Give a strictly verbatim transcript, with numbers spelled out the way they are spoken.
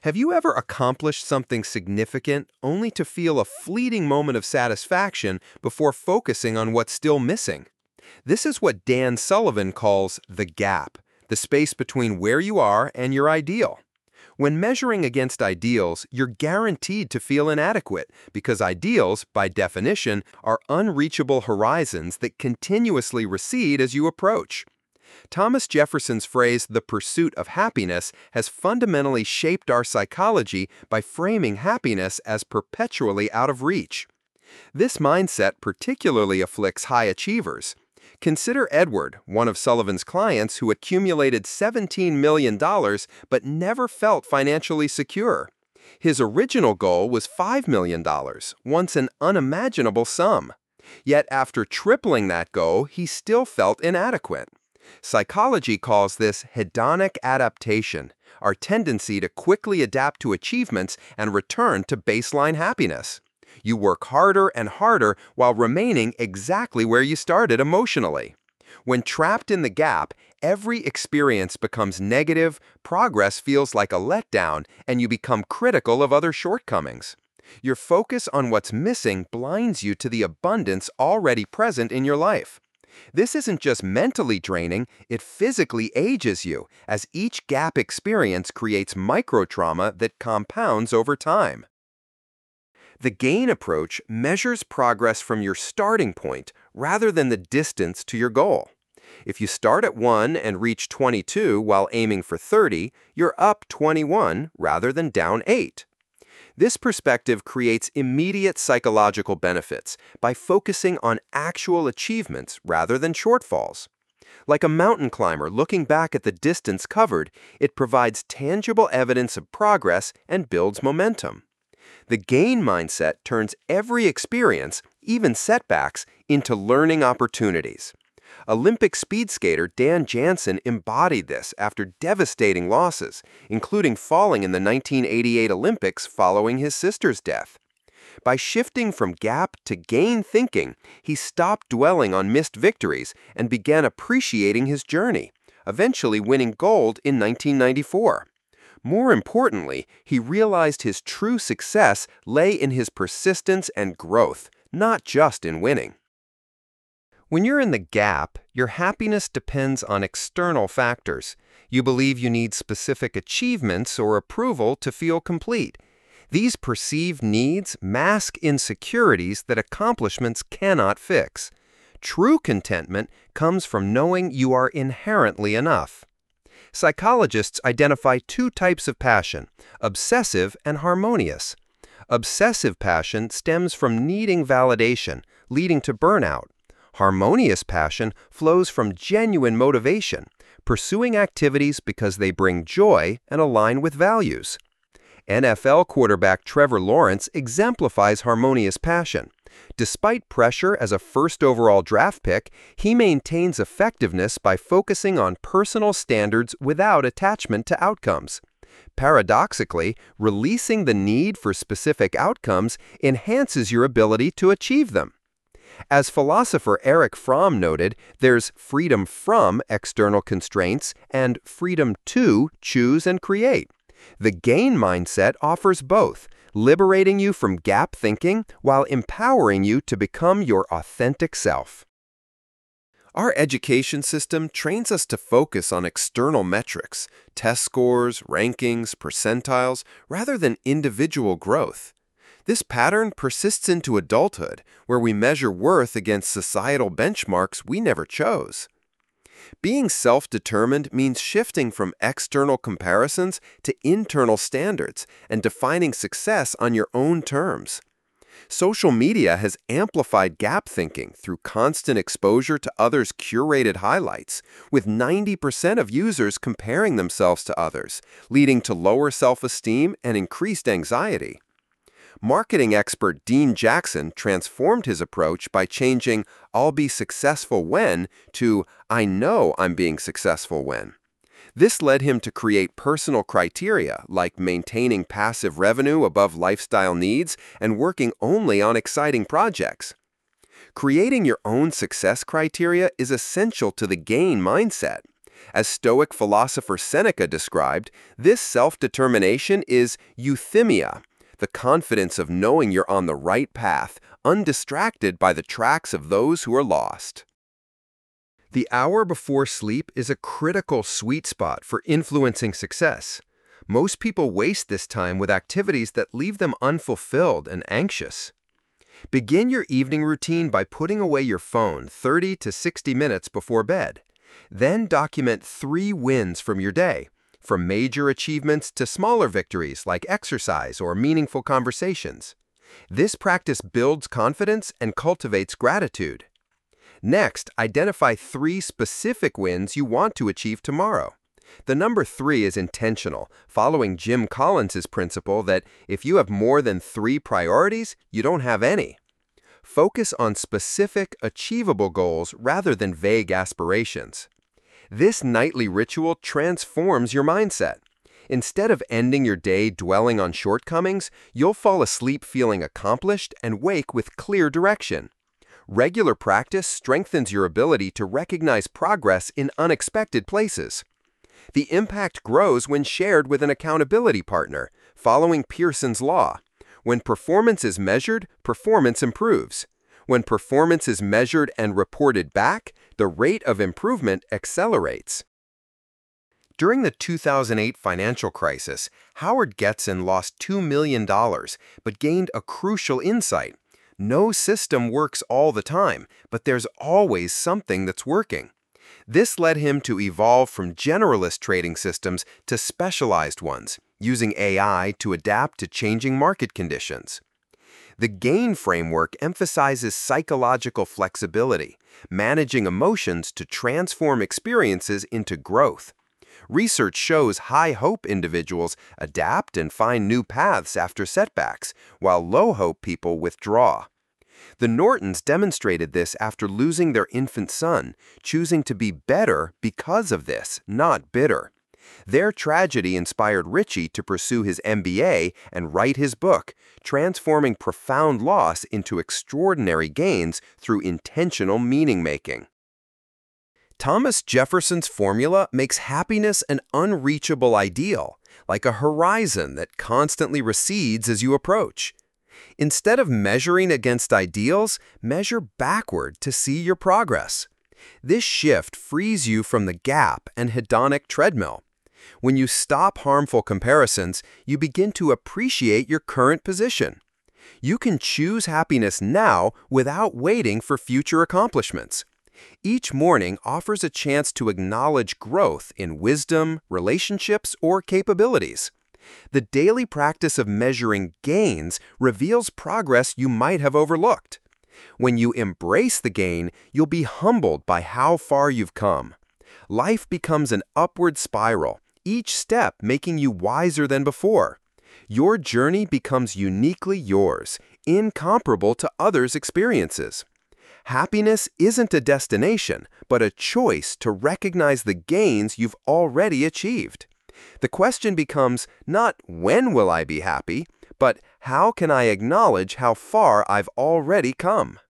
Have you ever accomplished something significant only to feel a fleeting moment of satisfaction before focusing on what's still missing? This is what Dan Sullivan calls the gap, the space between where you are and your ideal. When measuring against ideals, you're guaranteed to feel inadequate because ideals, by definition, are unreachable horizons that continuously recede as you approach. Thomas Jefferson's phrase, "the pursuit of happiness," has fundamentally shaped our psychology by framing happiness as perpetually out of reach. This mindset particularly afflicts high achievers. Consider Edward, one of Sullivan's clients who accumulated seventeen million dollars but never felt financially secure. His original goal was five million dollars, once an unimaginable sum. Yet after tripling that goal, he still felt inadequate. Psychology calls this hedonic adaptation, our tendency to quickly adapt to achievements and return to baseline happiness. You work harder and harder while remaining exactly where you started emotionally. When trapped in the gap, every experience becomes negative, progress feels like a letdown, and you become critical of other shortcomings. Your focus on what's missing blinds you to the abundance already present in your life. This isn't just mentally draining, it physically ages you, as each gap experience creates microtrauma that compounds over time. The GAIN approach measures progress from your starting point rather than the distance to your goal. If you start at one and reach twenty-two while aiming for thirty, you're up twenty-one rather than down eight. This perspective creates immediate psychological benefits by focusing on actual achievements rather than shortfalls. Like a mountain climber looking back at the distance covered, it provides tangible evidence of progress and builds momentum. The GAIN mindset turns every experience, even setbacks, into learning opportunities. Olympic speed skater Dan Jansen embodied this after devastating losses, including falling in the nineteen eighty-eight Olympics following his sister's death. By shifting from gap to GAIN thinking, he stopped dwelling on missed victories and began appreciating his journey, eventually winning gold in nineteen ninety-four. More importantly, he realized his true success lay in his persistence and growth, not just in winning. When you're in the gap, your happiness depends on external factors. You believe you need specific achievements or approval to feel complete. These perceived needs mask insecurities that accomplishments cannot fix. True contentment comes from knowing you are inherently enough. Psychologists identify two types of passion, obsessive and harmonious. Obsessive passion stems from needing validation, leading to burnout. Harmonious passion flows from genuine motivation, pursuing activities because they bring joy and align with values. N F L quarterback Trevor Lawrence exemplifies harmonious passion. Despite pressure as a first overall draft pick, he maintains effectiveness by focusing on personal standards without attachment to outcomes. Paradoxically, releasing the need for specific outcomes enhances your ability to achieve them. As philosopher Erich Fromm noted, there's freedom from external constraints and freedom to choose and create. The GAIN mindset offers both, liberating you from gap thinking while empowering you to become your authentic self. Our education system trains us to focus on external metrics, test scores, rankings, percentiles, rather than individual growth. This pattern persists into adulthood, where we measure worth against societal benchmarks we never chose. Being self-determined means shifting from external comparisons to internal standards and defining success on your own terms. Social media has amplified gap thinking through constant exposure to others' curated highlights, with ninety percent of users comparing themselves to others, leading to lower self-esteem and increased anxiety. Marketing expert Dean Jackson transformed his approach by changing "I'll be successful when" to "I know I'm being successful when." This led him to create personal criteria like maintaining passive revenue above lifestyle needs and working only on exciting projects. Creating your own success criteria is essential to the GAIN mindset. As Stoic philosopher Seneca described, this self-determination is euthymia, the confidence of knowing you're on the right path, undistracted by the tracks of those who are lost. The hour before sleep is a critical sweet spot for influencing success. Most people waste this time with activities that leave them unfulfilled and anxious. Begin your evening routine by putting away your phone thirty to sixty minutes before bed. Then document three wins from your day, from major achievements to smaller victories like exercise or meaningful conversations. This practice builds confidence and cultivates gratitude. Next, identify three specific wins you want to achieve tomorrow. The number three is intentional, following Jim Collins's principle that if you have more than three priorities, you don't have any. Focus on specific, achievable goals rather than vague aspirations. This nightly ritual transforms your mindset. Instead of ending your day dwelling on shortcomings, you'll fall asleep feeling accomplished and wake with clear direction. Regular practice strengthens your ability to recognize progress in unexpected places. The impact grows when shared with an accountability partner, following Pearson's law. When performance is measured, performance improves. When performance is measured and reported back, the rate of improvement accelerates. During the two thousand eight financial crisis, Howard Getson lost two million dollars, but gained a crucial insight. No system works all the time, but there's always something that's working. This led him to evolve from generalist trading systems to specialized ones, using A I to adapt to changing market conditions. The GAIN framework emphasizes psychological flexibility, managing emotions to transform experiences into growth. Research shows high-hope individuals adapt and find new paths after setbacks, while low-hope people withdraw. The Nortons demonstrated this after losing their infant son, choosing to be better because of this, not bitter. Their tragedy inspired Ritchie to pursue his M B A and write his book, transforming profound loss into extraordinary gains through intentional meaning-making. Thomas Jefferson's formula makes happiness an unreachable ideal, like a horizon that constantly recedes as you approach. Instead of measuring against ideals, measure backward to see your progress. This shift frees you from the gap and hedonic treadmill. When you stop harmful comparisons, you begin to appreciate your current position. You can choose happiness now without waiting for future accomplishments. Each morning offers a chance to acknowledge growth in wisdom, relationships, or capabilities. The daily practice of measuring gains reveals progress you might have overlooked. When you embrace the gain, you'll be humbled by how far you've come. Life becomes an upward spiral, each step making you wiser than before. Your journey becomes uniquely yours, incomparable to others' experiences. Happiness isn't a destination, but a choice to recognize the gains you've already achieved. The question becomes not when will I be happy, but how can I acknowledge how far I've already come?